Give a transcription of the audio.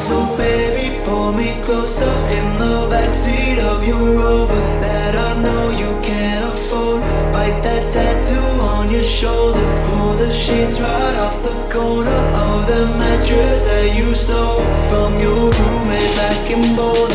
So baby, pull me closer in the backseat of your Rover that I know you can't afford. Bite that tattoo on your shoulder. Pull the sheets right off the corner of the mattress that you stole from your roommate back in Boulder.